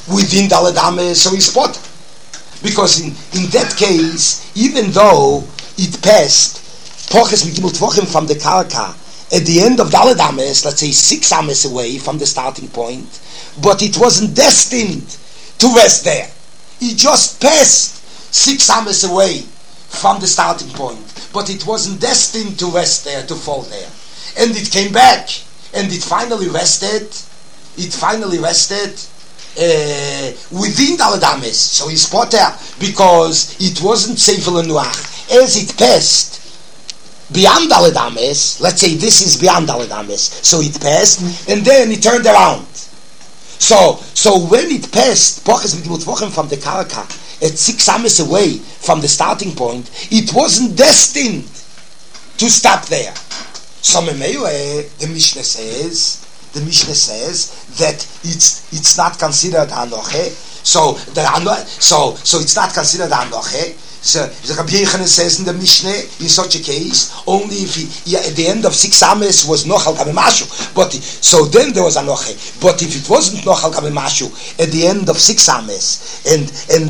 within Daled Ames, so he's potter. Because in that case, even though it passed Poches Migimel Tvochim from the Karka at the end of Daled Ames, let's say 6 Ames away from the starting point, but it wasn't destined to rest there. It just passed 6 Ames away from the starting point, but it wasn't destined to rest there, to fall there. And it came back, and it finally rested. Within Daled Ames, so he's potter because it wasn't Sefer Lenuach. As it passed beyond Daled Ames, let's say this is beyond Daled Ames, so it passed, and then it turned around. So when it passed Poches Migimel Tvochim from the Karka at 6 Ames away from the starting point, it wasn't destined to stop there. So Memele, the Mishnah says that it's not considered Anoche. So it's not considered Anoche. So Rabbi Yechanan says in the Mishnah, in such a case, only if he at the end of 6 Ames was Nochal Gabe Mashu. But so then there was Anoche. But if it wasn't Nochal Gabe Mashu at the end of 6 Ames, and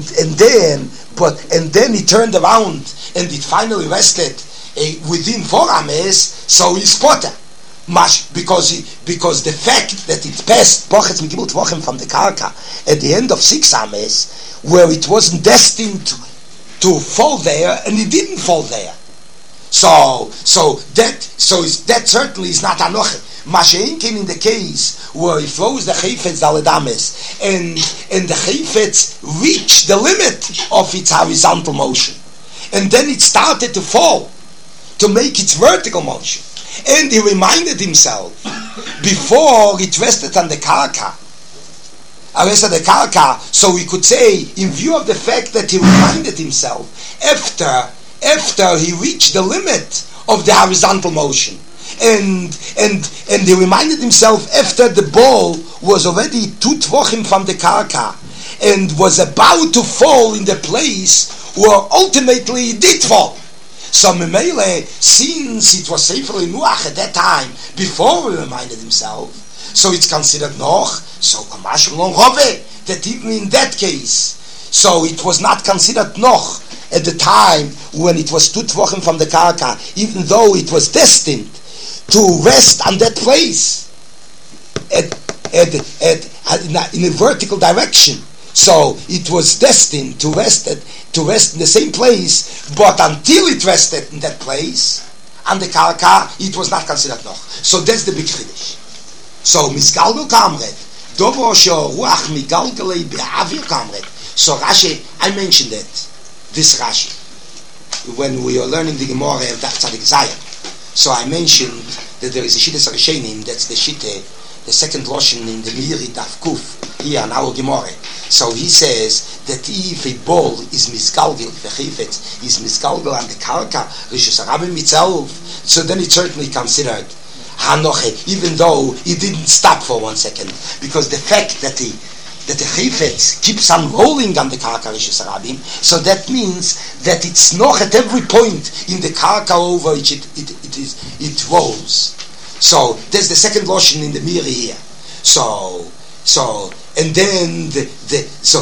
then he turned around and it finally rested within 4 Ames, so he's potter. Because the fact that it passed Poches Migimel Tvochim from the Karka at the end of 6 Ames, where it wasn't destined to fall there, and it didn't fall there. So that certainly is not Anoche. Masha'inkin in the case where he throws the Chayfetz Daled Ames, and the Chayfetz reached the limit of its horizontal motion, and then it started to fall, to make its vertical motion. And he reminded himself, before it rested on the Karka, so we could say, in view of the fact that he reminded himself after he reached the limit of the horizontal motion, and he reminded himself after the ball was already 2 Tvochim from the Karka and was about to fall in the place where ultimately it did fall. So Memele, since it was Sefer Lenuach at that time, before he reminded himself, so it's considered Noch, so Kamashim Long Hove, that even in that case, so it was not considered Noch at the time when it was 2 Tvochim from the Karka, even though it was destined to rest on that place in a vertical direction. So it was destined to rest in the same place, but until it rested in that place, on the Karka, it was not considered Noch. So that's the big Chiddush. So Misgalgel Kamret, Dovo Sho Ruach Migalgelei Be'avir Kamret. So Rashi, I mentioned that, this Rashi, when we are learning the Gemara of Daf Tzadik Zayin. So I mentioned that there is a Shittas Rishonim, that's the Shitte, the second Loshen in the Miri Daf Kuf, here in our Gemara. So he says that if a ball is misgalgel, the chayfetz is misgalgel on the karka, Rishus Harabim itself, so then it's certainly considered Hanoche, even though it didn't stop for 1 second, because the fact that the chayfetz keeps on rolling on the karka Rishus Harabim, so that means that it's noch at every point in the karka over which it rolls. So there's the second lotion in the Miri here. So and then so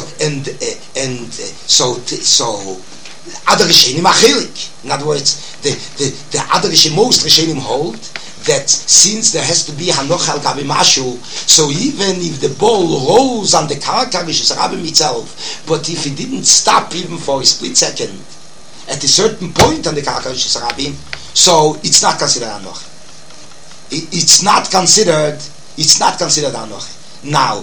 other Rishonim achilik. In other words, the other Rishonim, most Rishonim hold that since there has to be hanoch al gabi mashu, so even if the ball rolls on the karka Rishus Harabim itself, but if it didn't stop even for a split second at a certain point on the karka Rishus Harabim, so it's not considered hanoch. It's not considered hanoch. Now,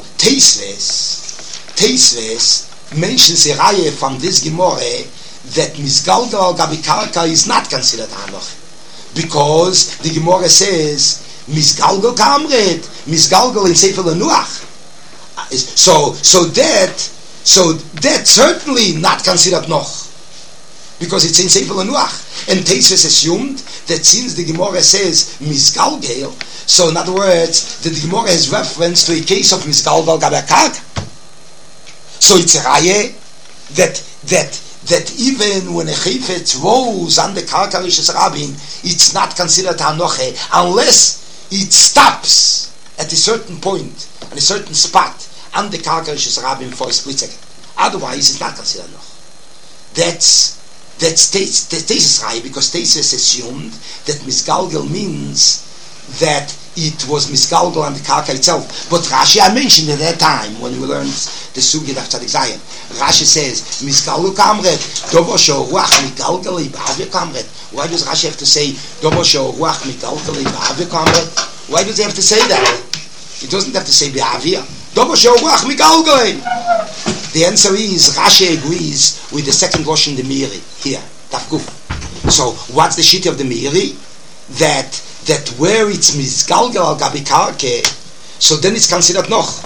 Teisves mentions a raya from this Gemara that Misgalgel al Gabi Karka is not considered Hanoch, because the Gemara says Misgalgel Kamret, Misgalgel in Sefer Lenuach. So that's certainly not considered Noch, because it's in Sefer Lenuach. And Teisves assumed that since the Gemara says Misgalgel, so in other words, the Gemara has reference to a case of Misgalgel Gabi Karka. So it's a raya that even when a chayfetz rolls on the karka Rishus Harabim, it's not considered hanoche unless it stops at a certain point, at a certain spot and the Karka Rishus Rabim for a split second. Otherwise, it's not considered noch. That's Tesis Rai, because Tesis assumed that Misgalgel means that it was Misgalgel and the Karka itself. But Rashi, I mentioned at that time, when we learned the Sugya of Tzadik Zayin, Rashi says, Misgalgel Kamret, Dovo Shoruach Migalgel Ibavir Kamret. Why does Rashi have to say, Dovo Shoruach Migalgel Ibavir Kamret? Why does he have to say that? He doesn't have to say Be'avir. Dovo Shoruach Migalgel. The answer is, Rashi agrees with the second Lashon the Meiri, here, Tafkuf. So, what's the shit of the Meiri? That where it's Mizgalgal al Gabi Karke, so then it's considered Noch.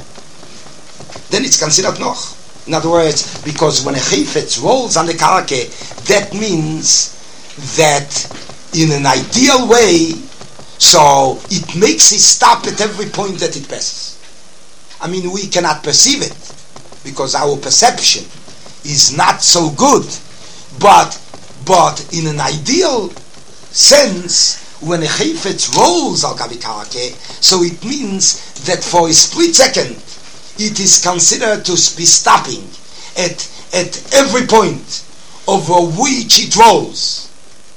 In other words, because when a Chayfetz rolls on the Karke, that means that in an ideal way, so it makes it stop at every point that it passes. I mean, we cannot perceive it, because our perception is not so good, but in an ideal sense, when a Chayfetz rolls al Gabi Karke, so it means that for a split second it is considered to be stopping at every point over which it rolls.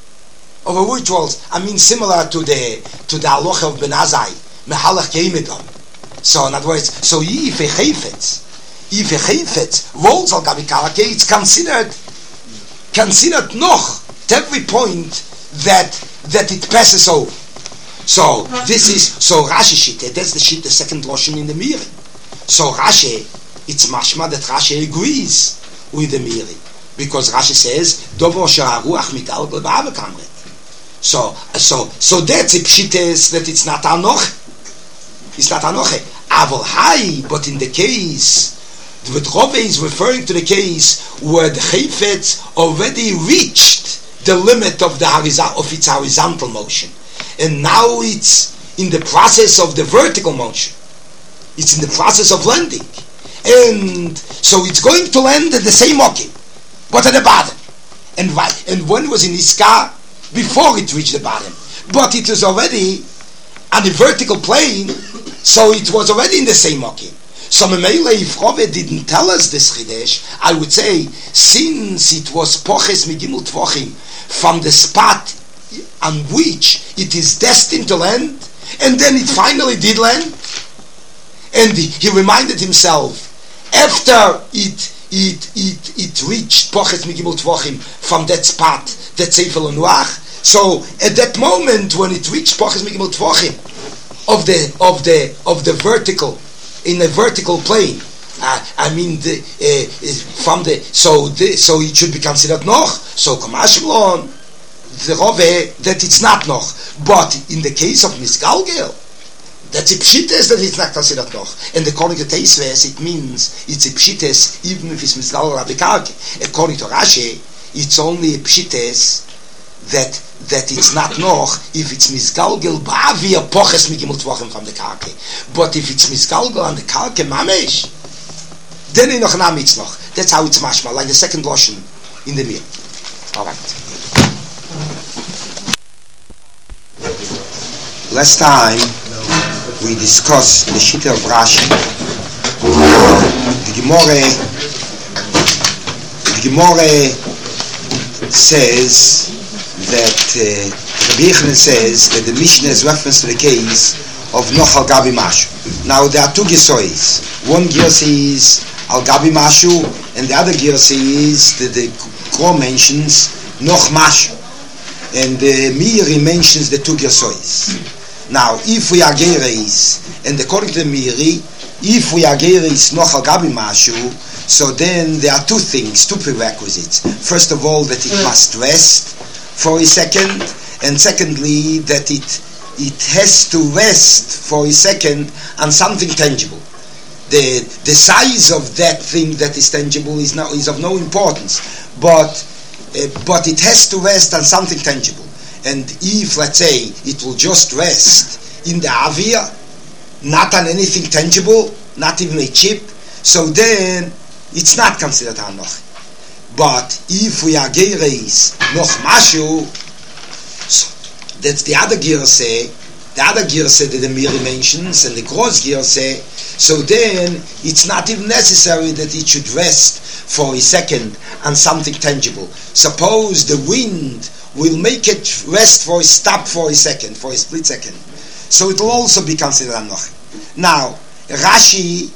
I mean, similar to the halacha of Ben Azai, mehalach keimedam. So in other words, so if a Chayfetz rolls al Gabi Karke, it's considered noch at every point that it passes over. So this is Rashi shit. That's the shit, the second Lashon in the Meiri. So Rashi, it's mashma that Rashi agrees with the Meiri, because Rashi says Dovo she'aruach migalgel ba'ava kamret. So that's a pshites that it's not anoche. It's not anoche. Avol hai, but in the case, the Rove is referring to the case where the Chayfetz already reached the limit of its horizontal motion, and now it's in the process of the vertical motion. It's in the process of landing, and so it's going to land at the same okim, but at the bottom. And when it was in Iska, before it reached the bottom, but it was already on the vertical plane, so it was already in the same okim. So Memele, if Rove didn't tell us this Chidesh, I would say, since it was Poches Migimul Tvochim, from the spot on which it is destined to land, and then it finally did land, and he reminded himself, after it reached Poches Migimul Tvochim from that spot, that Sefer Nuach, so at that moment when it reached Poches Migimul Tvochim of the vertical, in a vertical plane, so it should be considered noch. So Kamashimlon, the Rove, that it's not noch. But in the case of Misgalgel, that's a pshites that it's not considered noch. And according to Teisves, it means it's a pshites even if it's Misgalgel Abikarke. According to Rashi, it's only a pshites that it's not noch if it's Misgalgel Ba'avir Poches Migimul Tvochem from the Karke. But if it's Misgalgel on the Karke Mamesh, then in noch Nam it's noch. That's how it's mashma, like the second Lashon in the Mir. Alright. Last time we discussed the Shitta of Rashi. The Gemara says that Rabbi Yochanan says that the Mishnah is reference to the case of Noch al Gabi Mashu. Now there are two Gesois. One Gersi is al Gabi Mashu, and the other Gersi is that the Kro mentions Noch Mashu, and the Meiri mentions the two Gesois. Now, if we are Gereis, and according to the Meiri, if we are Gereis Noch al Gabi Mashu, so then there are two things, two prerequisites. First of all, that it must rest for a second, and secondly, that it has to rest for a second on something tangible. The size of that thing that is tangible is of no importance, but it has to rest on something tangible. And if, let's say, it will just rest in the avir, not on anything tangible, not even a chip, so then it's not considered hanoch. But if we are gereis noch mashu, so that's the other gear say the other girse that the Miri mentions, and the gross girse, so then it's not even necessary that it should rest for a second on something tangible. Suppose the wind will make it rest for a stop for a second, for a split second. So it will also be considered anoche. Now, Rashi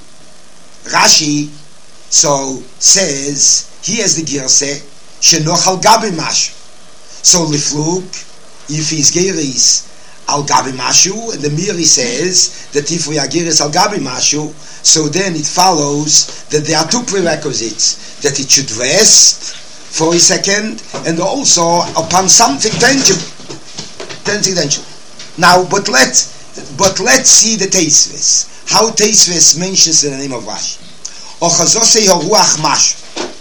so says, he has the girse, shenoch al gabi mashu. So liflug, if he's geris al gabi mashu, and the Miri says that if we are geris al gabi mashu, so then it follows that there are two prerequisites, that it should rest for a second, and also upon something tangible. Now, but let's see the Teisves. How Teisves mentions in the name of Rashi. Ochazosei haruach mashu.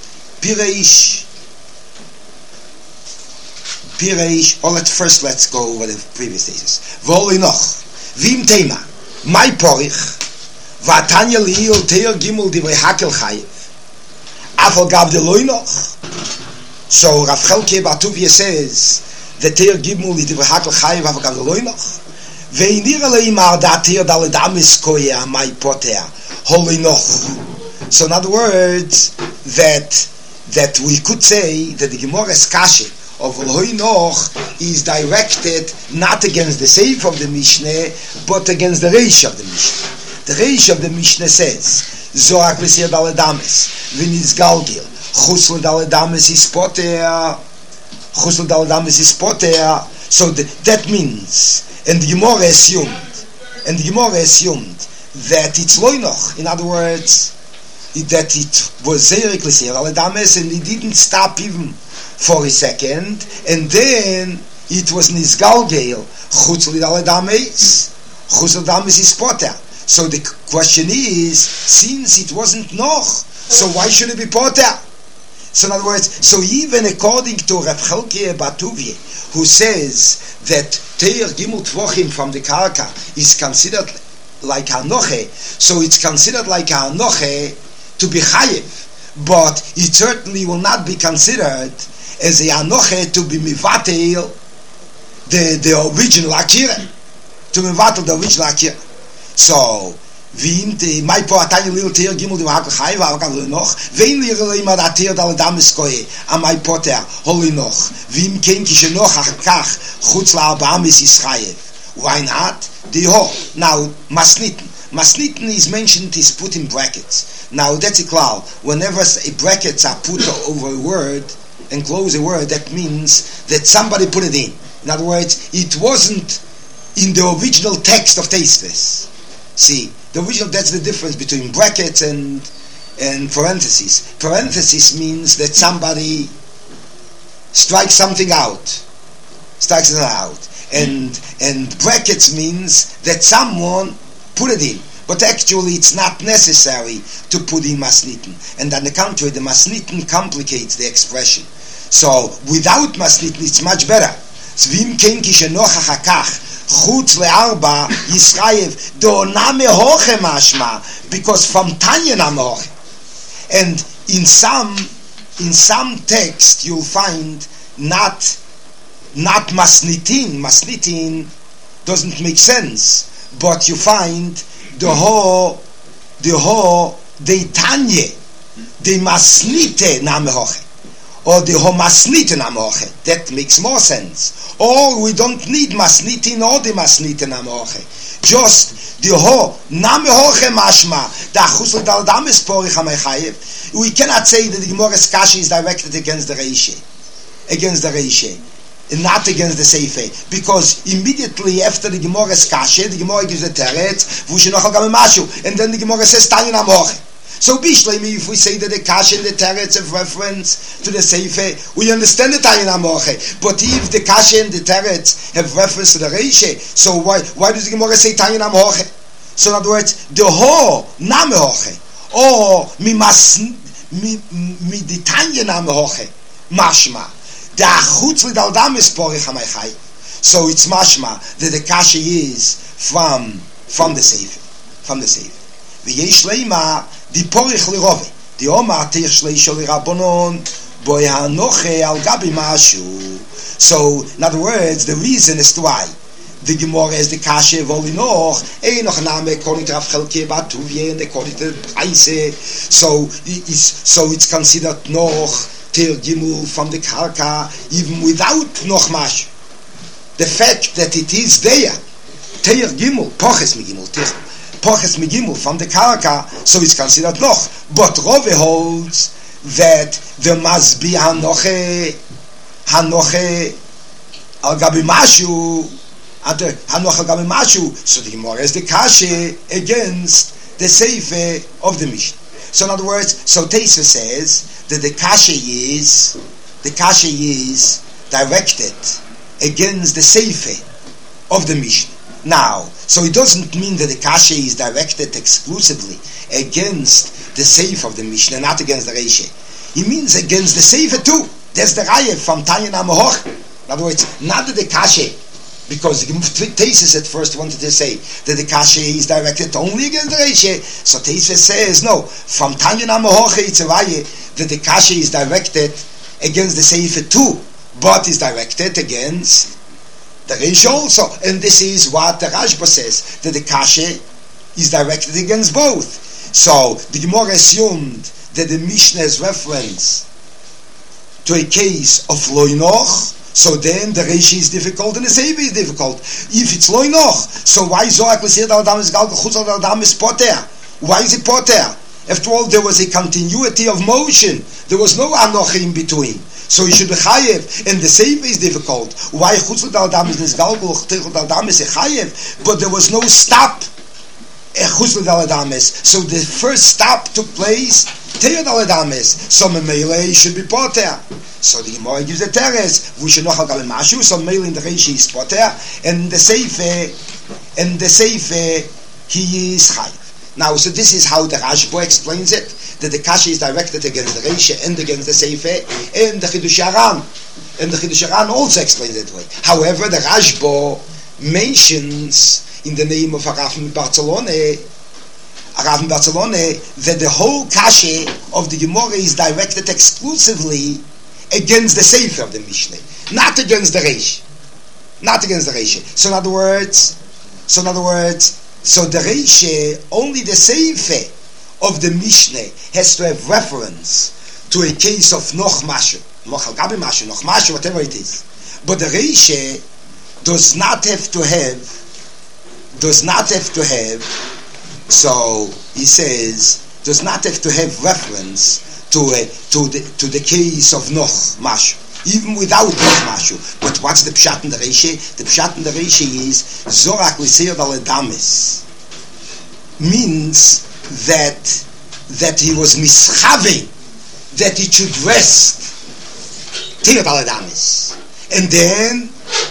Pireish, or let's go over the previous Teisves. V'oli noch, v'im tema, my porich, v'atanya li'il teir gimul divrei hakel chayev, afal gav de loi noch. So Rav Chelke Batuvia says, the teir gimul divrei hakel chayev, afal gav de loi noch. Ve'inir le'imar da teir daledamis koya, my poter, holi noch. So in other words, that we could say that the Gemara's kashe of Loi Noch is directed not against the Seif of the Mishnah, but against the Reish of the Mishnah. The Reish of the Mishnah says, Zohar Klesir Daledames, V'niz Galgil, Chusl Daledames is Poter, So that means, and the Gemara assumed that it's Loi Noch. In other words, that it was Zohar Klesir Daledames, and it didn't stop even for a second, and then it was Nizgalgel, Chutz Lidaledames is Poter. So the question is, since it wasn't Noch, so why should it be Poter? So in other words, so even according to Rav Chelke Batuvie, who says that Teir Gimel Tvochim from the Karka is considered like Anoche, so it's considered like Anoche to be Chayev, but it certainly will not be considered as a anoche to be mivatel the original akira, to mivatel the original akira. So v'im te my po atani lil teir gimel de hakol chayev avakam noch vein lirei ma da teir dal damis koye am my poter holi noch v'im ken ki shenoch achkach chutz la'arbamis is chayev. Why not? The ho. Now masniten is mentioned, is put in brackets. Now that's a klal. Whenever brackets are put over a word and close a word, that means that somebody put it in. In other words, it wasn't in the original text of Teisves. See, the original, that's the difference between brackets and parentheses. Parentheses means that somebody strikes something out. And brackets means that someone put it in. But actually it's not necessary to put in masniten. And on the contrary, the masniten complicates the expression. So without masniten it's much better. Because from Tanya Namehoche. And in some text you'll find not masnitin. Masnitin doesn't make sense. But you find the Tanya, the masnite Namehoche. Or the homasnite namoche. That makes more sense. Or we don't need masnitin or the masnite namoche. Just the ho namehoche mashma. The achusel dal dames porich hamechayev. We cannot say that the Gemara's kasha is directed against the Reishe, and not against the Seife, because immediately after the Gemara's kasha, the Gemara gives the teretz v'ushenochal gam mashu, and then the Gemara says tanya namoche. So Bishlemi, if we say that the Kasha and the Teretz have reference to the Seife, we understand the Tanya Namoche. But if the Kasha and the Teretz have reference to the Reishe, so why does the Gemara say Tanya Namoche? So in other words, the Ho Namehoche, or mi the Tanya Namehoche, Mashma, the Achutz Lidal Damis Porich HaMeichai. So it's Mashma that the Kasha is from the Seife, V'yesh leima di porich lirove. Di omar teich shleisho lirabonon boy hanoche al gabi mashu. So, in other words, the reason as to why the Gemara is the kashe voli noch noch name according to Chelke Batuvie and according to Preise. So it's considered noch Ter Gimel from the Karka even without noch mash. The fact that it is there Ter Gimel Poches Migimel Poches Migimel from the Karka, so it's considered noch. But Rove holds that there must be Hanoche Al Gabi Mashu Hanoche Al Gabi Mashu. So the Gemara is the kashe against the Seife of the Mishnah. So in other words, so Teisva says that the kashe is directed against the Seife of the Mishnah. Now, so it doesn't mean that the kashe is directed exclusively against the Seife of the Mishnah, not against the Reishe. It means against the Seife too. There's the Raya from Tanya Namohoch. In other words, not that the kashe, because the Teisva at first wanted to say that the kashe is directed only against the Reishe. So Teisva says, no, from Tanya Namohoch it's a Raya that the kashe is directed against the Seife too, but is directed against the Reish also, and this is what the Rashba says, that the kashe is directed against both. So the Gemara assumed that the Mishnah has reference to a case of loinoch, so then the Reish is difficult and the Seife is difficult. If it's loinoch, so why Zohar L'Seir Dal Adam is Galgal Chutz Dal Adam is poter? Why is it poter? After all, there was a continuity of motion. There was no anoch in between. So you should be chayev, and the Seife is difficult. Why Chutz Dal Adam is Nisgalgal Chutz Dal Adam is a chayev, but there was no stop. Chutz Dal Adam is. So the first stop took place. Teir Dal Adam is. So Memele should be poter. So the Gemara gives the teres. We should know how to mashu. So Memele in the Reishi is poter, and the Seife he is chayev. Now, so this is how the Rashba explains it, that the kasha is directed against the Reisha and against the Seife, and the Chidush Aran. And the Chidush Aran also explains it that way. However, the Rashba mentions in the name of Arav Barcelona, that the whole kasha of the Gemara is directed exclusively against the Seife of the Mishnah, not against the Reisha. Not against the Reisha. So in other words, so the Reishe, only the Seife of the Mishnah has to have reference to a case of Noch Mashu, Noch Al Gabi Mashu, Noch Mashu, whatever it is. But the Reishe does not have to have, so he says, does not have to have reference to the case of Noch Mashu, even without Noch Mashu. But what's the Pshat in the Reishe? The Pshat in the Reishe is Zorak L'Seir Dal Adamis, means that he was mischavi, that it should rest Teir Dal Adamis, and then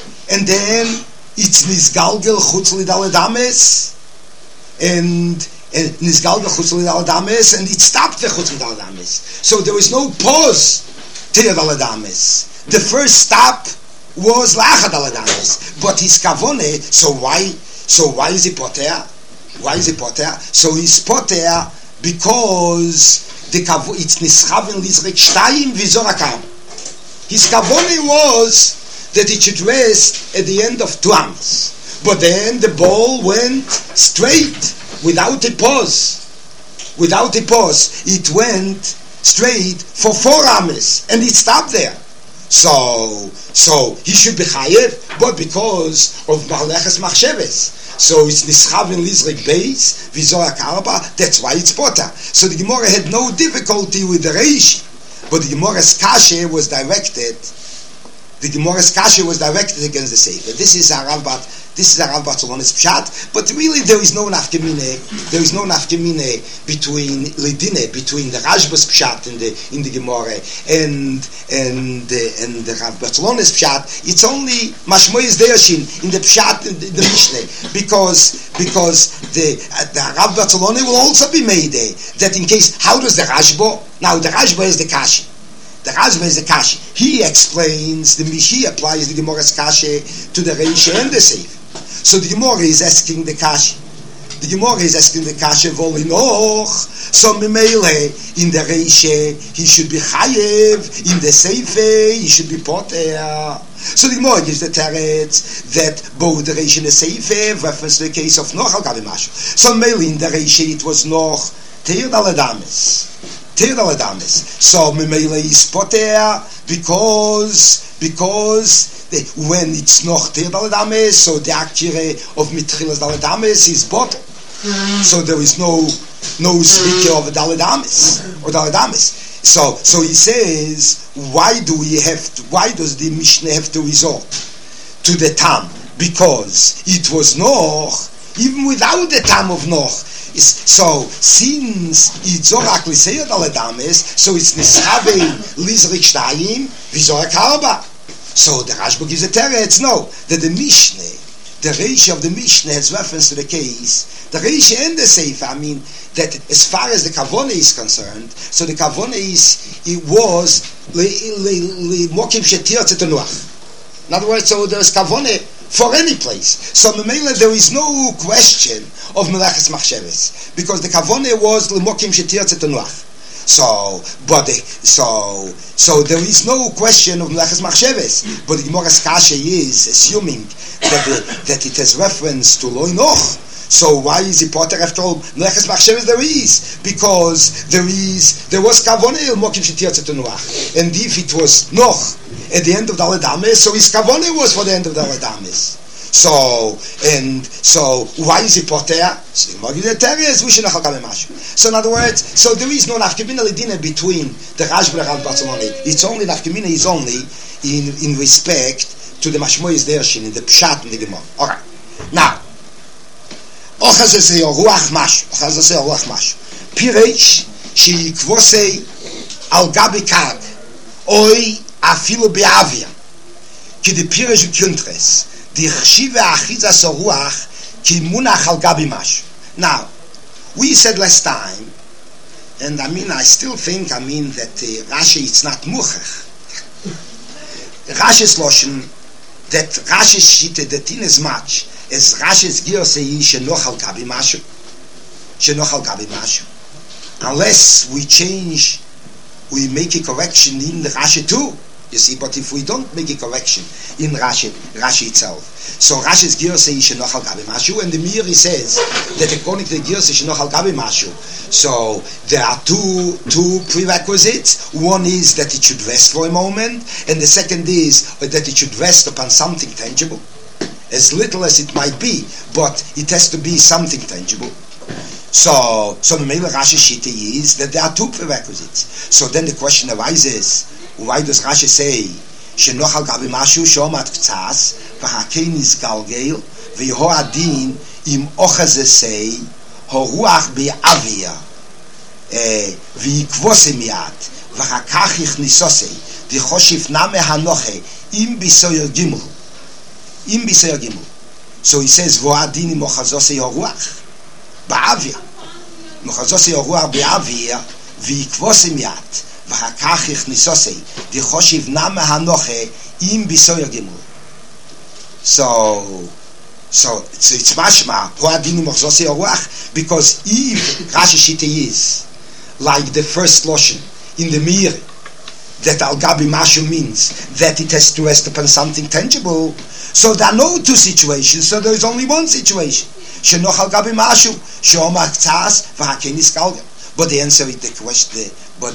it's Nisgalgel Chutz Dal Adamis, and Nisgalgel Chutz Dal Adamis, and it stopped the Chutz Dal Adamis. So there was no pause. Teir Dal Adamis. The first stop was La'achad Dal Adamis, but his kavone. So why is he poter? Why is he poter? So he's poter because it's nischaven lizrek shtayim v'zorakam. His kavone was that it should rest at the end of 2 amas, but then the ball went straight without a pause. Without a pause, it went straight for 4 amas, and it stopped there. So he should be chayev, but because of Ma'aleches Machsheves, so it's nischav in Lizrik Beis v'Zorak Arba. That's why it's poter. So the Gemara had no difficulty with the Reish, but the Gemara's kashe was directed. The Gemara's kashe was directed against the Seife. This is Arav Barcelona's pshat, but really there is no nafkemine. There is no nafkemine between the Rashba's pshat in the Gemara and the Rav Barcelona's pshat. It's only mashmoyis deyashin in the pshat in the Mishnah, because the Rav Barcelona will also be made that in case. How does the Rashba? Now the Rashba is the kashi. The Rashba is the kashi. He explains the Mishi applies the Gemara's kashi to the Reish and the Seif. So the Gemara is asking the kashi. the Gemara is asking the Kasha Voli noch. So Mimele, in the Reishe, he should be Chayev, in the Seife, he should be Poter. So the Gemara gives the teretz that both the Reishe and the Seife reference the case of Noch al Gabi Mashu. So Mele, in the Reishe, it was Noch Teir Daladamis. So Mimele is Poter because when it's noch Teir Daladamis, so the Akire of Mitchilas Daladamis is bottle. So there is no speaker of Daladamis or Daladamis. So he says, why does the Mishnah have to resort to the Tam? Because it was noch, even without the Tam of noch. So since it's Zorak Liseyah Daladamis, so it's Nischabein Lizrik Shtayim Vizor Karba. So the Rashba gives a teretz, no, that the Mishnah, the Reisha of the Mishnah has reference to the case, the Reisha and the Seifa, I mean, that as far as the Kavone is concerned, so the Kavone it was Mokim Shetir Tzetanuach. In other words, so there's Kavone for any place. So Memela, there is no question of Melaches Machsheves, because the Kavone was Mokim Shetir Tzetanuach. So there is no question of Melaches Machsheves, but the Gemara's Kasha is assuming that it has reference to Loi Noch. So why is it Potter after all? Melaches Machsheves there is, because there was Kavone Mokim Shetir Tzetanuach, and if it was Noch at the end of the Daladamis, so his Kavone was for the end of the Daladamis. So why is it Poter? So in other words, so there is no nafkamina ledina between the Rashba and Rav Batzaloni. It's only nafkamina is only in respect to the Mashmoyis Dershin, in the Pshat and the Gemara. Alright. Now Ochazase Ruach Mash. Pireish Shikvosei Al Gabi Kag Oi Afilu Beavia Ki the Pireish Kuntres. Now, we said last time, and I still think, that Rashi, it's not Muchach. Rashi's Loshen, that Rashi's Shite, that in as much as Rashi's Giosei, Shenoch al Gabi Mashu. Unless we make a correction in the Rashi too. You see, but if we don't make a correction in Rashi itself, so Rashi's Girsei is Shenoch al Gabi Mashu, and the Miri says that according to the Girsei Shenoch al Gabi Mashu, so there are two prerequisites. One is that it should rest for a moment, and the second is that it should rest upon something tangible, as little as it might be, but it has to be something tangible. So the main Rashi Shita is that there are two prerequisites. So then the question arises, why does Rashi say Shenoch al Gabi Mashu Shomat K'tzas v'Hakein Nizgalgel v'Yeho Adin im Ochazesei Horuach Be'avia v'Yikvose Miat v'Hakach Yichnisosei v'Choshif Name Hanoche im Bisoyer Gimel. So he says Vo Adin im Ochazosei Horuach Be'avia Ochazosei Horuach Be'avia v'Yikvose Miat v'Hakach Yichnisosei v'Choshiv Name Hanoche im Bisoyer Gimel. So it's mashma because if Rashi Shita is like the first Loshen in the Mir, that Al Gabi Mashu means that it has to rest upon something tangible, so there are no two situations, so there is only one situation. Shenoch Al Gabi Mashu Sheomar K'tzas v'Hakein Nizgalgel. But the answer is the question. But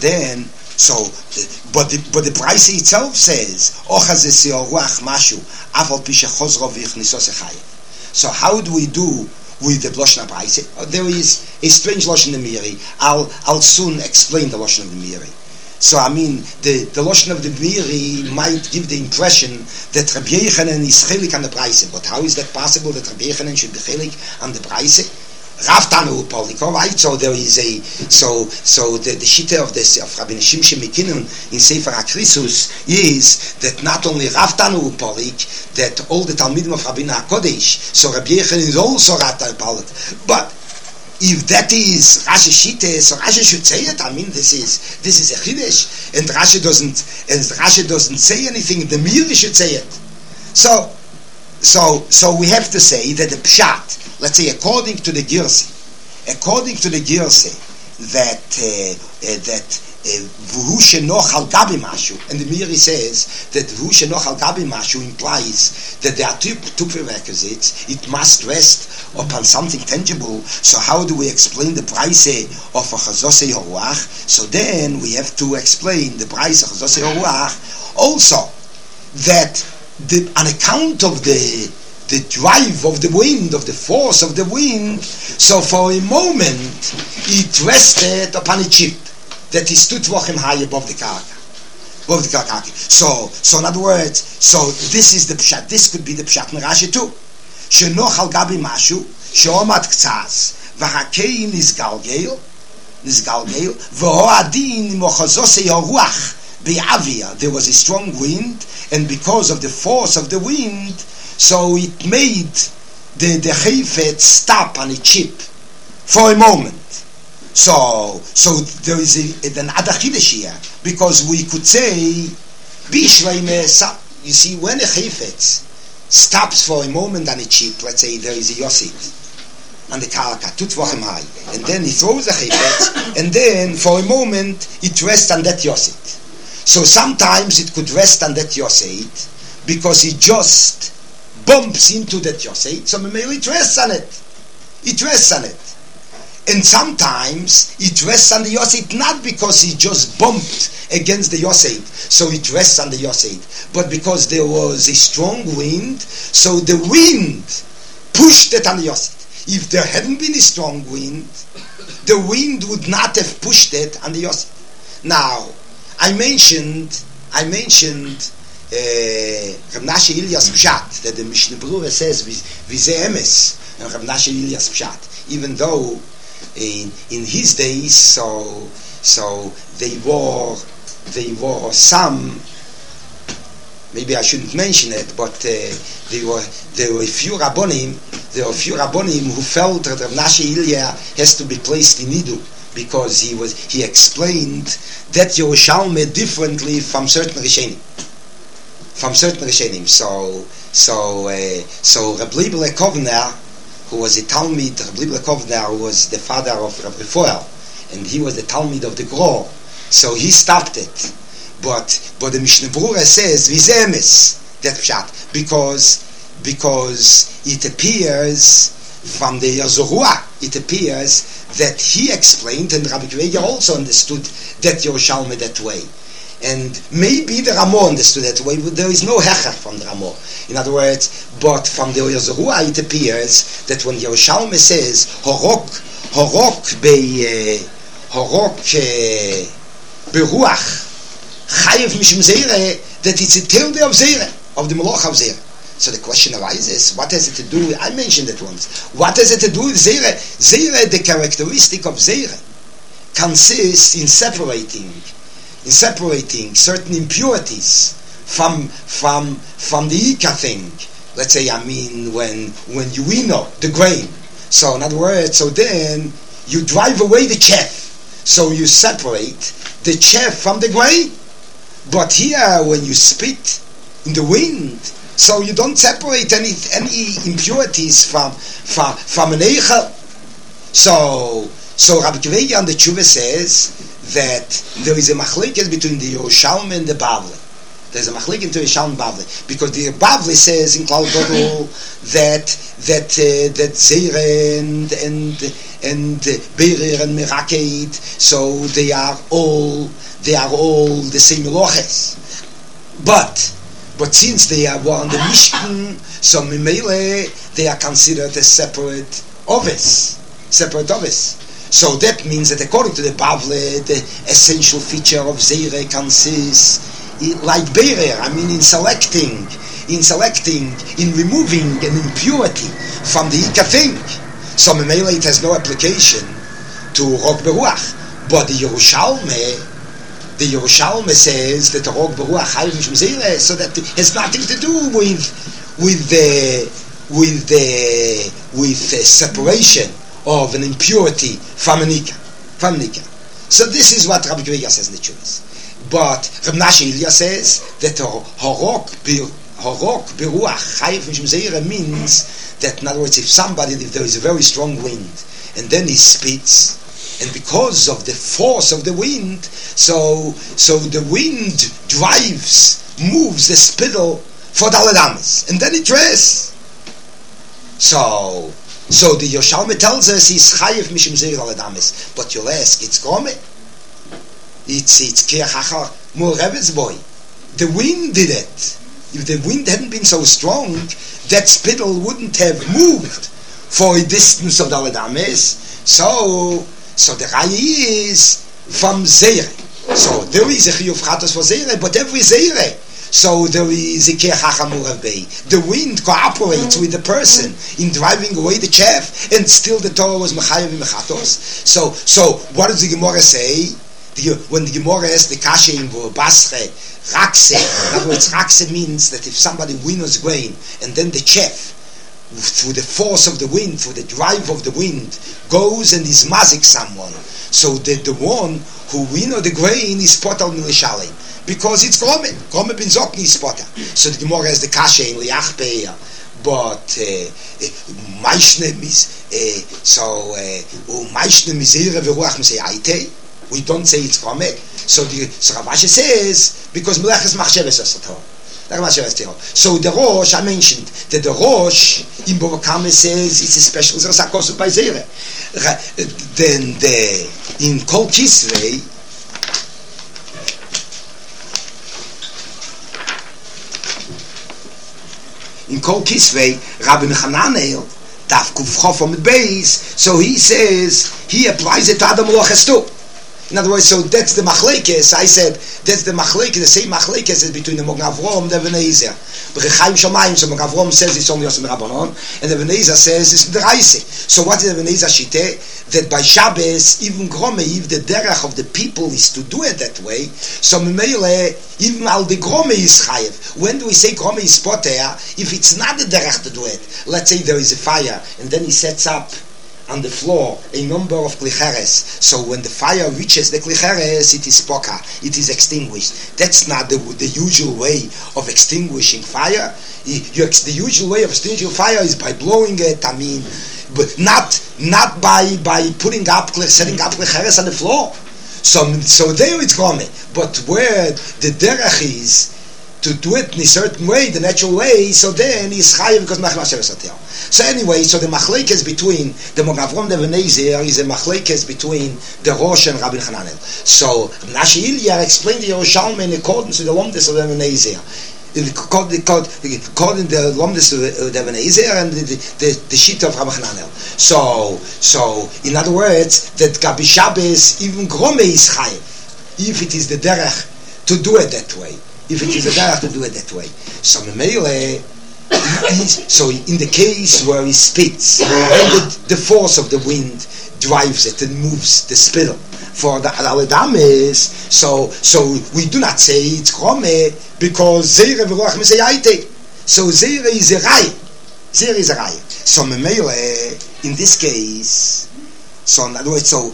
the price itself says Ochazesi Ruach Mashu Afal Pisha Chozro v'Yichnisos Echayim. So how do we do with the Loshon HaBraisa? There is a strange Loshon in the Miri. I'll soon explain the Loshon of the Miri. So the Loshon of the Miri might give the impression that Rabbi Yechanan is chelik on the Braisa. But how is that possible that Rabbi Yechanan should be chelik on the Braisa? Rav Tanu Polik, all right. So there is the shita of Rabbi Shimshon Mikinun in Sefer HaKrisus is that not only Rav Tanu Polik, that all the Talmidim of Rabbi HaKodesh, so Rabbi Yechanan is also Rav Tanu Polik. But if that is Rashi Shita, so Rashi should say it. This is a Chiddush, and Rashi doesn't say anything. The Miri should say it. So So we have to say that the pshat, let's say according to the Girsi, that V'hu shenoch al gabi mashu, and the Miri says that V'hu shenoch al gabi mashu implies that there are two prerequisites. It must rest upon something tangible. So how do we explain the price of a chazosei haruach? So then we have to explain the price of chazosei haruach also, that on account of the drive of the wind, of the force of the wind, so for a moment it rested upon a chip that is 2 tvachim high above the karka. So in other words, so this is the pshat. This could be the pshat in Rashi too. Shenoch al gabi mashu, sheomad k'tzas, v'hakei nizgalgel, v'ho adin mochazosei haruach be'avia. There was a strong wind, and because of the force of the wind, so it made the chayfet stop on a chip for a moment. So there is an adachidesh here, because we could say, you see, when a chayfet stops for a moment on a chip, let's say there is a yosit on the karaka, 2 tvachim high, and then he throws the chayfet, and then for a moment it rests on that yosit. So sometimes it could rest on that yosit because it just bumps into that yosit, so maybe it rests on it. And sometimes it rests on the yoset not because it just bumped against the yoset, so it rests on the yoset, but because there was a strong wind, so the wind pushed it on the yoset. If there hadn't been a strong wind, the wind would not have pushed it on the yoset. Now, I mentioned Rav Menashe Ilyas Pshat, that the Mishnah Berurah says V'zeh emes, and Rav Menashe Ilyas Pshat, even though in his days, so they were some, maybe I shouldn't mention it, but there were a few rabbonim who felt that Rav Menashe Ilyas has to be placed in Nidu, because he explained that Yerushalmi differently from certain Rishonim. So Reb Leibel Kovner, who was a Talmid, Reb Leibel Kovner, who was the father of Reb Refuel, and he was the Talmid of the Gro, so he stopped it. But the Mishnah Berurah says V'zeh emes, that pshat, because it appears from the Yazorua, it appears that he explained, and Rabbi Akiva also understood that Yerushalmi that way. And maybe the Ramah understood that way, but there is no hechach from the Ramah. In other words, but from the Yazorua it appears that when Yerushalmi says horok beruach chayev mishum zeire, that it's a tilde of zeire, of the malach of zeire. So the question arises, what has it to do with, I mentioned it once, what has it to do with Zeire? Zeire, the characteristic of Zeire, consists in separating certain impurities from the Ika thing. Let's say, when you winnow the grain. So in other words, so then you drive away the chaff. So you separate the chaff from the grain. But here, when you spit in the wind, so you don't separate any impurities from an eichel. So Rabbi Akiva on the Tshuva says that there is a machlekes between the Yerushalmi and the Bavli. There's a machlekes between Yerushalmi and Bavli, because the Bavli says in Klal Gadol that Zeir and Berir and Meraked, so they are all the same meloches. But since they are on the Mishkan, so Mimele, they are considered a separate office. So that means that according to the Bavli, the essential feature of Zeire consists, like Berer, in selecting, in removing an impurity from the Ika thing. So Mimele, it has no application to Rok Beruach. But the Yerushalmi says that the Rok Beruach Chayiv Mishum Zeire, so that it has nothing to do with separation of an impurity from Nika. So this is what Rabbi Akiva says in the Tshuvas. But Reb Menashe Ilyas says that Horok Horok beruach chayiv mishum zeira means that, in other words, if there is a very strong wind, and then he spits, and because of the force of the wind, so the wind moves the spittle for the Aladamas, and then it rests. So the Yerushalmi tells us he's chayiv mishum zeira Aladamas, but you'll ask, it's Gome? It's Kiachachar Murevet's boy. The wind did it. If the wind hadn't been so strong, that spittle wouldn't have moved for a distance of the Aladames. So the Rai is from Zeire. So there is a Chiyuv Chatos for Zeire, but every Zeire. So there is a Kechacha Murav Bey. The wind cooperates with the person in driving away the chaff, and still the Torah was Mechayev Mechatos. So what does the Gemara say? When the Gemara asks the Kasha in Basre, Rakse, in other words, Rakse means that if somebody winnows grain, and then the chaff, through the force of the wind, through the drive of the wind, goes and is mazik someone, so that the one who winnow the grain is potal milishalim, because it's Grome bin Zokni is potal. So the Gemara has the Kasha in Liachpeya, but Maishne is Maishne Mizera Veruach Miseyaite. We don't say it's Grome. So Rav Ashi says, because Melechus Machsheves Asatah. So the Rosh, I mentioned that the Rosh in Bava Kama says it's a special Zerasakos by Zere. Then in Kol Kisvei, Rabbi Nechananel, Daf Kufchof on the base, so he says he applies it to Adam Loches too. In other words, so that's the machlekes. I said that's the machlekes, the same machlekes is between the Mogen Avrom and the Ebenezer. B'Chaim Shamayim, so Mogen Avrom says it's only Yosem Rabbanon, and the Ebenezer says it's the Raise. So what is the Ebenezer shite? That by Shabbos, even Grome, if the derech of the people is to do it that way, so Memele, even al the Grome is chayev. When do we say Grome is poter? If it's not the derech to do it, let's say there is a fire, and then he sets up on the floor a number of klicheres. So when the fire reaches the klicheres, it is poka, it is extinguished. That's not the usual way of extinguishing fire. The usual way of extinguishing fire is by blowing it, but not by setting up klicheres on the floor. So there it's coming. But where the derech is to do it in a certain way, the natural way, so then he's chayiv because Machem Hashem Esatel. So anyway, so the machlekes between the Mogen Avrom and the Ebenezer is a machlekes between the Rosh and Rabbi Hananel. So Nashi Ilyar explained the Yerushalmi in accordance with the Lomdes of the Ebenezer. According to the Lomdes of the Ebenezer and the sheet of Rabbi Hananel. So in other words, that Gabi Shabbos, even Grome is chayiv, if it is the derech to do it that way. If it is a derech to do it that way. So Memele, so in the case where he spits, and the force of the wind drives it and moves the spittle for the Aladames, so we do not say it's Grome, because Zeire V'Ruach Miseyaite. So Zeire is a Rai. Zeire is a Rai. So Memele, in this case, so in other words, so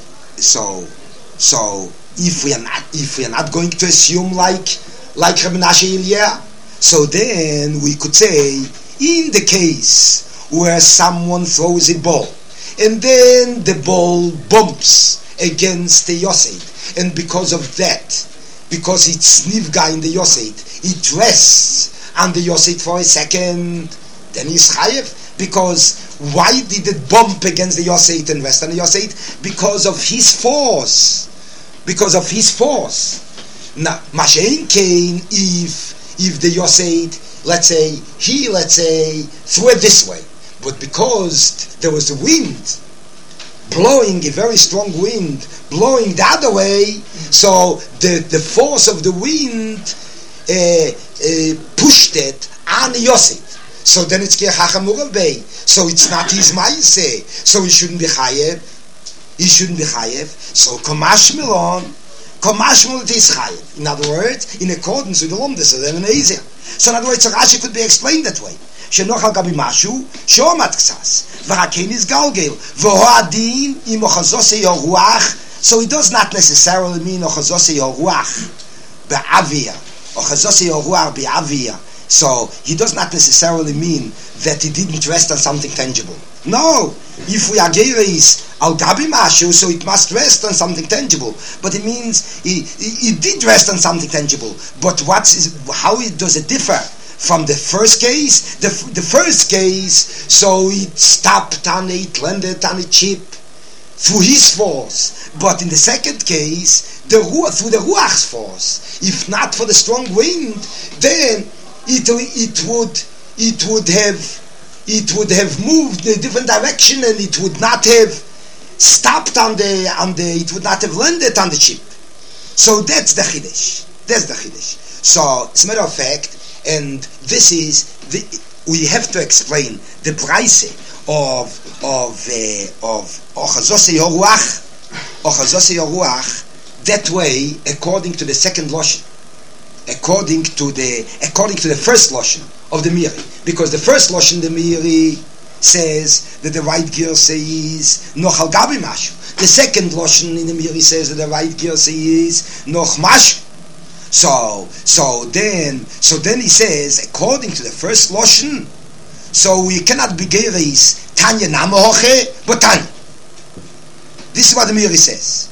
if we are not going to assume like Rabbi Menashe Ilyar, so then we could say, in the case where someone throws a ball, and then the ball bumps against the Yoseit, and because of that, because it's nivga in the Yoseit, it rests on the Yoseit for a second, then he's chayev. Because why did it bump against the Yoseit and rest on the Yoseit? Because of his force. Now, Mashein came if the Yoseit, let's say, threw it this way, but because there was a wind blowing, a very strong wind blowing the other way, so the force of the wind pushed it on the Yoseit. So then it's Kechacha Murav Bey. So it's not his Maaseh. So he shouldn't be chayev. So Kamash Milon. It is chayev. In other words, in accordance with the Lomdes of the Ebenezer. So in other words, Rashi could be explained that way. Shenochal gabi mashu, sheomat ksas, v'rakein is galgel, v'hoadin im ochazose yoruach. So it does not necessarily mean ochazose yoruach be'avir, ochazose yoruach be'avir. So he does not necessarily mean that he didn't rest on something tangible. No, if we are geres al gabi mashu, so it must rest on something tangible. But it means he did rest on something tangible. But how does it differ from the first case? The first case, so it stopped and it landed on a chip through his force. But in the second case, through the ruach's force. If not for the strong wind, then it would have moved in a different direction, and it would not have stopped it would not have landed on the ship. So that's the chiddush. So as a matter of fact, and this is we have to explain the price of Ochazosei Yoruach that way, according to the second lashon, according to the first lashon of the Miri, because the first lashon the Miri says that the right girsa is noch al gabi mashu. The second lashon in the Miri says that the right girsa is noch mashu. So then he says, according to the first lashon, so we cannot be geris Tanya namahoche, but Tanya. This is what the Miri says.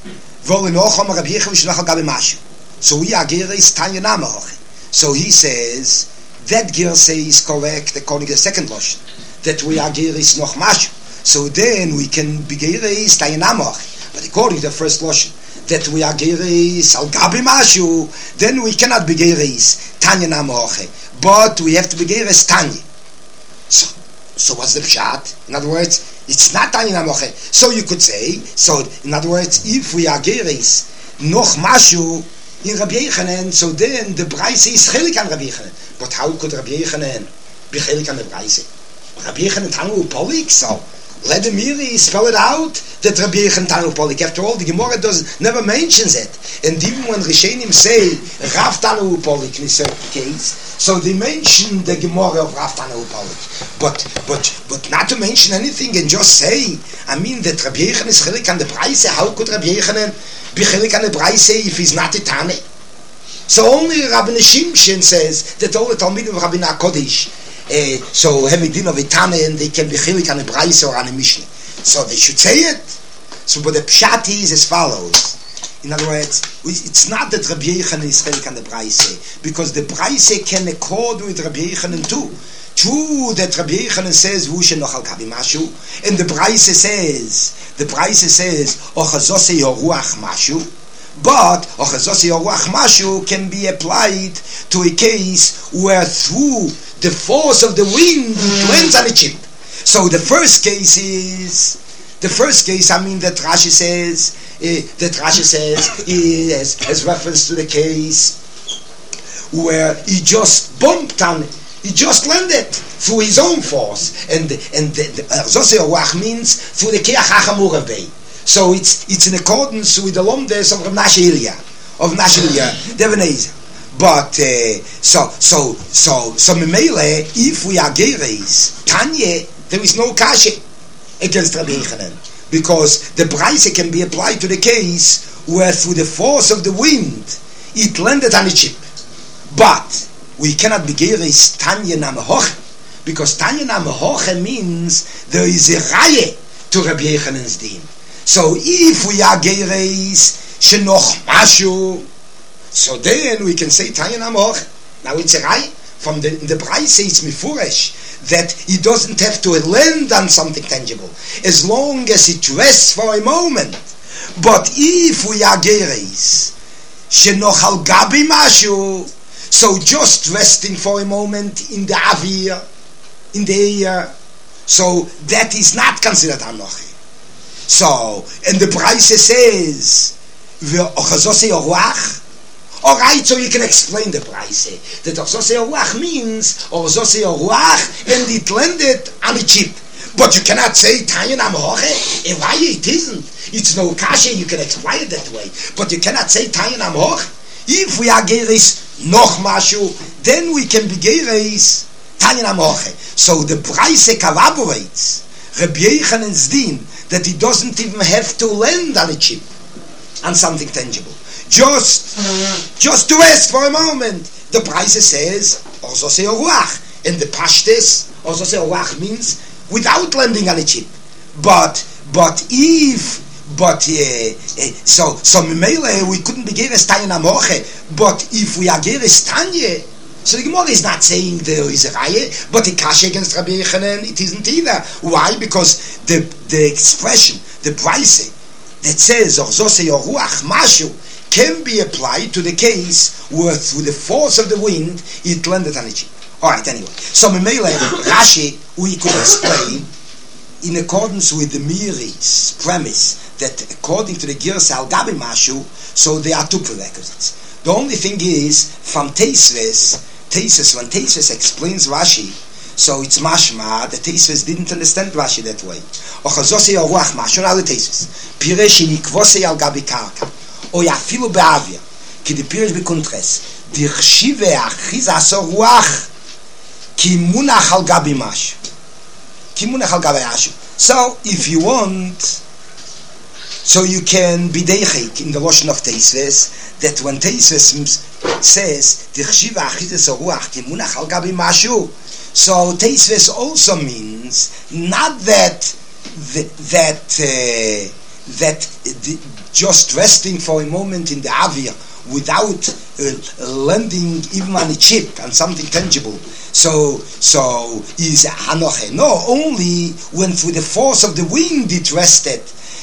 So we are geris Tanya namahoche. So he says that girsa is correct according to the second lashon, that we are geris noch mashu. So then we can be geris Tanya namahoche. But according to the first lashon, that we are geris al gabi mashu, then we cannot be geris Tanya namahoche, but we have to be geris Tanya. So what's the pshat? In other words, it's not Tanya namahoche. So you could say, so in other words, if we are geris noch mashu in Rabbi Yechanan, so then the Braise is chelik on Rabbi Yechanan. But how could Rabbi Yechanan be chelik on the Braise? Rabbi Yechanan Tanu Polik, so let the Miri spell it out that Rabbi Yechanan Tanu Polik. After all, the Gemara never mentions it. And even when Rishonim say Rav Tanu Polik in a certain case, so they mention the Gemara of Rav Tanu Polik. But not to mention anything and just say, I mean that Rabbi Yechanan is chelik on the Braise. How could Rabbi Yechanan be chelik on the Braise if he's not a Tane? So only Rabbi Shimshon says that all the Talmidim of Rabbi Kodesh, so have a din of a Tane, and they can be chelik on a Braise or on a Mishnah. So they should say it. So but the pshat is as follows. In other words, it's not that Rabbi Yechanan is chelik on the Braise, because the Braise can accord with Rabbi Yechanan too. True that Rabbi Yechanan says Vusha nochal gabi mashu, and the Braise says Ochazosei Yoruach mashu. But Ochazosei Yoruach mashu can be applied to a case where through the force of the wind it lands on a chip. So the first case, I mean, that Rashi says as reference to the case where he just bumped on, he just landed through his own force, and the Ochazosei Yoruach means through the Kiach HaChamurav Bey. So it's in accordance with the Lomdes of Nashilia, Devanezer. But so Mimele, if we are geres Tanya, there is no kashe against Rabbi Yechanan, because the Braise can be applied to the case where through the force of the wind it landed on the chip. But we cannot be geres Tanya namahoche, because Tanya namahoche means there is a raye to Rabbi Yechanan's din. So if we are geres shenoch mashu, so then we can say Tanya namahoche. Now it's a raye. From the Braise it's mifuresh that he doesn't have to land on something tangible as long as it rests for a moment. But if we are geres shenoch al gabi mashu, so just resting for a moment in the avir, in the air, so that is not considered anochi. So, and the Braise says Ochazosei Yoruach. Alright, so you can explain the Braise that Ochazosei Yoruach means Ochazosei Yoruach and it landed on a chip. But you cannot say Tanya namahoche, and why it isn't? It's no kasha, you can explain it that way. But you cannot say Tanya namahoche. If we are geres noch mashu, then we can be geres Tanya namahoche. So the Braise corroborates Rabbi Yechanan's din that he doesn't even have to land on a chip, on something tangible. Just to rest for a moment. The Braise says also say ruach. In the pashtus, also say ruach means without lending on a chip. But Mimele, we couldn't be Geres Tanya Moche. But if we are Geres Tanya, so the Gemara is not saying there is a Raye, but the Kasha against Rabbi Yechanan, it isn't either. Why? Because the expression, the price that says Ochzose Yoruach Mashu can be applied to the case where through the force of the wind it landed on a chip. Alright, anyway. So Mimele, Rashi, we could explain in accordance with the Miri's premise that according to the Girsa Al Gabi Mashu, so there are two prerequisites. The only thing is, from Teisves, when Teisves explains Rashi, so it's mashma, the Teisves didn't understand Rashi that way. Ochazose Yoruach Mashu, now the Teisves. Piresh Yikvose Al Gabi Karka, O Yafilu Be'avia, Ki the Piresh Bekuntres, Dirchive Achizas Ruach, Ki Munach Al Gabi Mashu. So, if you want, so you can be deichik in the Lashon of Teisves, that when Teisves says, so Teisves also means not that just resting for a moment in the avir without landing even on a chip and something tangible. So is hanoche. No, only when through the force of the wind it rested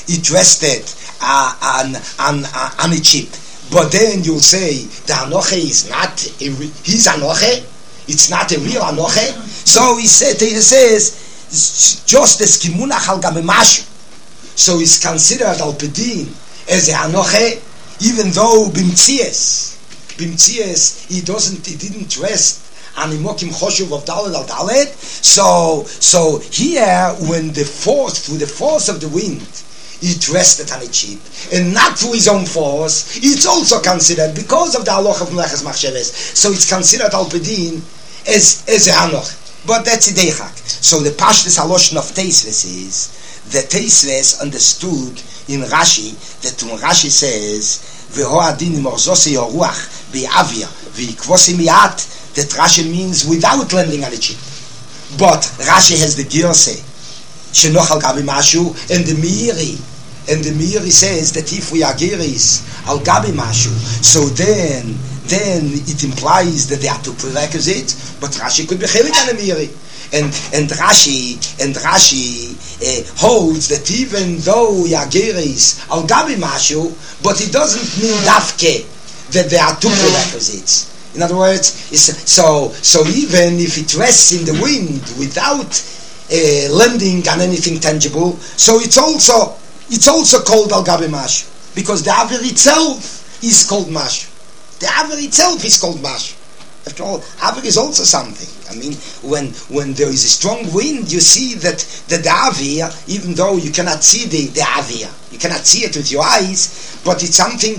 on a chip. But then you'll say the hanoche is not his hanoche. It's not a real hanoche. So he says just as kimunach al gamemashu. So it's considered al pedin as a hanoche, even though bimtzias he didn't rest and imokim choshuv of Dalet al Dalet. So here, when through the force of the wind, it rested on a chip, and not through his own force, it's also considered, because of the halacha of Meleches Machsheves, so it's considered al pedin as a hanoch. But that's a deichak. So the pashtus haloshin of Teisves is that Teisves understood in Rashi that when Rashi says veho adin morzose yoruach be'avia ve'ikvosi miat, that Rashi means without landing on a chip. But Rashi has the Girse, Shenoch al Gabi Mashu, and the Meiri says that if we are Giris al Gabi Mashu, so then it implies that there are two prerequisites, but Rashi could be Chelik on the Meiri. And Rashi holds that even though we are Giris al Gabi Mashu, but it doesn't mean Dafke that there are two prerequisites. In other words, so even if it rests in the wind without landing on anything tangible, so it's also called al gabi mash, because the aver itself is called mash. The aver itself is called mash. After all, aver is also something. I mean, when there is a strong wind, you see that the aver, even though you cannot see the aver, you cannot see it with your eyes, but it's something.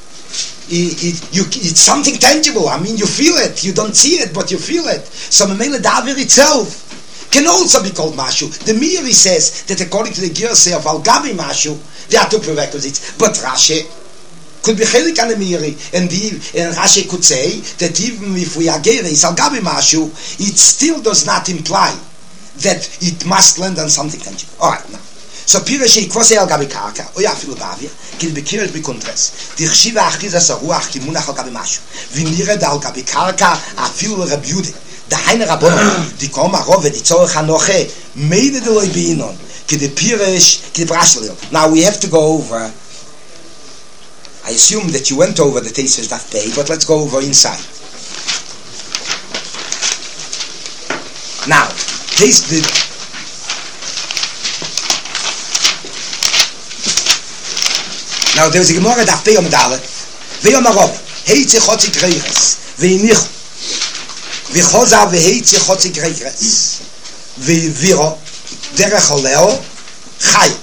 It's something tangible. I mean, you feel it. You don't see it, but you feel it. So Memele Daver itself can also be called Mashu. The Meiri says that according to the Girse of Al Gabi Mashu, there are two prerequisites. But Rashi could be Chelik on the Meiri, and Rashi could say that even if we are Geres Al Gabi Mashu, it still does not imply that it must land on something tangible. All right, now. So Piresh Yikvose al Gabi Karka, o yafilu ba'avia, ki bekiret bikontres. Dirchiva achizas haruach ki munach al Gabi Mashu. V'nired al Gabi Karka afilu Reb Yude. Daheine Rabbonon, di kom arove di tzorech hanoche, meide de loy beinon, ki de Piresh, ki de Brashlil. Now we have to go over. I assume that you went over the Teisves Daf Pei, but let's go over inside. Now, taste the. Now there is a Gemara Daf Pei Yom Dalet, V'Yom Arov, Heitzi Chotzi Greiches, V'Inichu, V'Choza V'Heitzi Chotzi Greiches, V'Viro, Derech Oleo, Chayiv,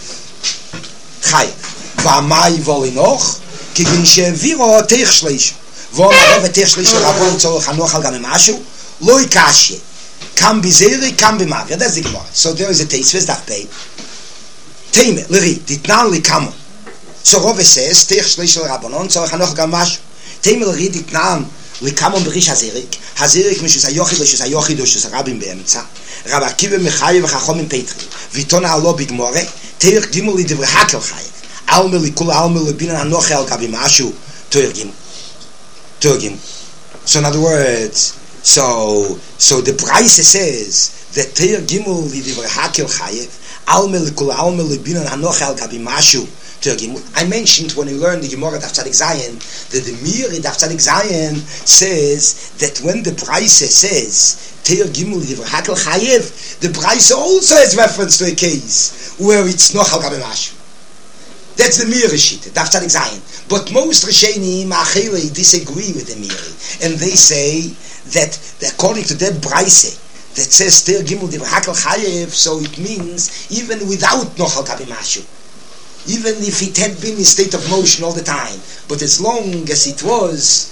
V'Amai Volinoch, Kivin She'Viro Teich Shleish, V'Om Arov Teich Shleish L'Rabon Tzorech Hanoch Al Gami Mashu, Lo Ikashye, Kam B'Zeri, Kam B'Mavia. That's the Gemara. So there is a Teisves Daf Pei. Teime, L'Ri, Ditnan L'Kamo. So Rove says, Teich Shleish L'Rabonon, Tzorech Hanoch Gam Mashu. Teimel Ridit Nam, Likamon berish Hazirik mishus ayochid lo shus ayochid lo shus rabim beemtza. Rab Akiva mechayev chachomim petri. Vitona alo bigmore. Teich gimel li divre hakel chayev. Alme li kula alme li binan hanoche al gabi mashu. Teich gimel. So in other words, so the Braise says that Teich gimel li divre hakel chayev. Alme li kula alme li binan hanoche al gabi mashu. I mentioned when we learned the Gemara Daf Tzadik Zayin that the Miri Daf Tzadik Zayin says that when the Braise says Teir Gimel Yivra Hakel Chayev, the Braise also has reference to a case where it's Noch Al Gabe Mashu. That's the Miri Shita, Daf Tzadik Zayin. But most Rishonim Achilei disagree with the Miri, and they say that according to that Braise that says Teir Gimel Yivra Hakel Chayev, so it means even without Noch Al Gabe Mashu. Even if it had been in state of motion all the time, but as long as it was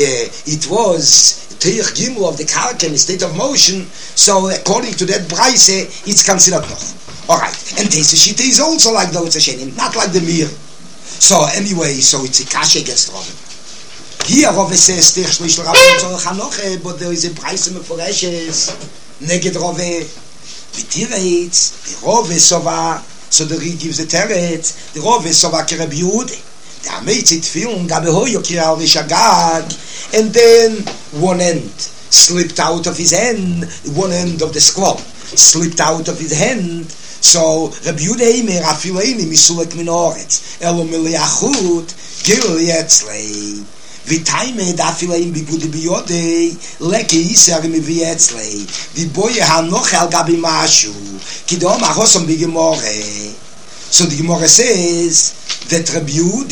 Teich Gimel of the Karka in state of motion, so according to that Braise, it's considered noch. Alright, and this Shita is also like the Otzashenim, not like the Mir. So anyway, so it's a kasha against Rove. Here Rove says, Teich Shlish L'Rabon Tzorech HaNoche, but there is a Braise Meforeshes, Neged Rove, V'tireitz, the Rove Sova. So the Reed gives the teretz, the Rove Sova Ke Rabbi Yehuda. The Ametzit film Gabe Hoyo Kiral Rishagag, and then one end slipped out of his hand, one end of the scroll slipped out of his hand. So Rabbi Yehuda Eimer Afileini Misulek Min Haaretz, Elo Miliachut Gil Yetzlei. Vitaime dafilein bigudi biyodei leke iser mivi etzlei di boye hanoch al gabi mashu kidom achosom bigmore. So the Gemara says that Rabbi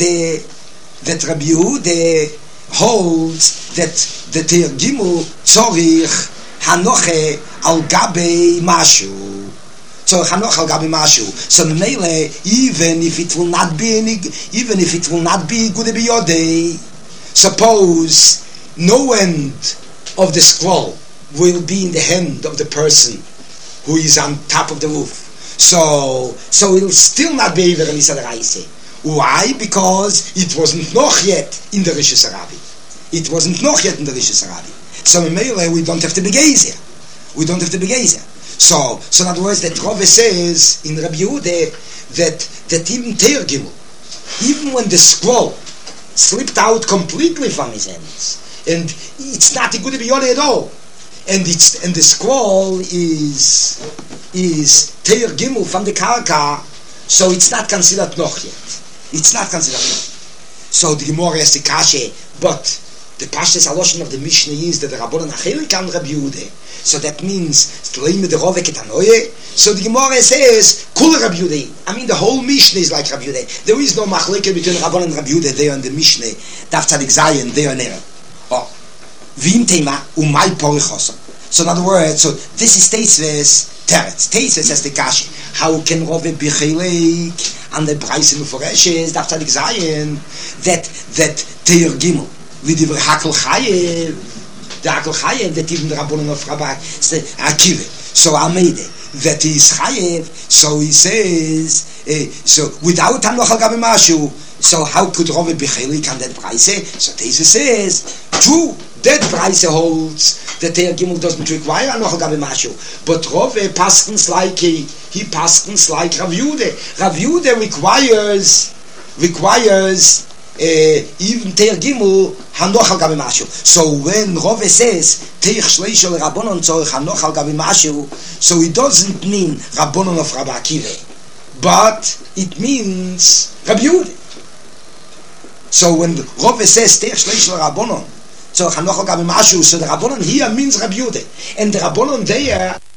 Yehuda holds that the Teir Gimel tzorich hanoche al gabi mashu. So hanoch al gabi mashu. So mele even if it will not be gudi biyodei. Suppose no end of the scroll will be in the hand of the person who is on top of the roof. So it will still not be Iver Nisa Deraise. Why? Because it wasn't noch yet in the Rishus Arabi. So in Meile we don't have to be gazer. So in other words, that Rove says in Rabbi Yehuda that even Teir Gimel, even when the scroll slipped out completely from his hands, and it's not a good biyode at all, and the scroll is Teir Gimel from the Karka, so it's not considered noch yet. So the Gemara has the kashe, but the Pashtus Haloshen of the Mishnah is that the Rabbanan Achilei kan Rabbi Yehuda. So that means Tleim the Rove Ketanoye. So the Gemara says Kul Rabbi Yehuda. I mean the whole Mishnah is like Rabbi Yehuda. There is no machleke between Rabbanan and Rabbi Yehuda there in the Mishnah. Daf Tzadik Zayin there and there. Oh, Vim Tema Umay Porichosa. So in other words, so this is Teisves Teretz. Teisves says the Kashi. How can Rove be Chilek and the Braise Meforeshes Daf Tzadik Zayin that Teir Gimel Vidivre Hakel Chayev, the Hakel Chayev that even the Rabbanon of Rabbi Akiva. So Almeida that is Chayev. So he says, so without Hanoch al Gabi Mashu, so how could Rove be Chelik on that Braise? So Teisha says, true, that Braise holds that Teir Gimel doesn't require Hanoch al Gabi Mashu, but Rove paskens like he paskens like Rav Yehuda. Rav Yehuda requires even Teir Gimel hanoch al gabi mashu. So when Rove says Teich Shleish al Rabbanon tzorich hanoch al gabi mashu, so it doesn't mean Rabbanon of Rabbi Akiva, but it means Rabbi Yehuda. So when Rove says Teich Shleish al Rabbanon tzorich hanoch al gabi mashu, so the Rabbanon here means Rabbi Yehuda, and the Rabbanon there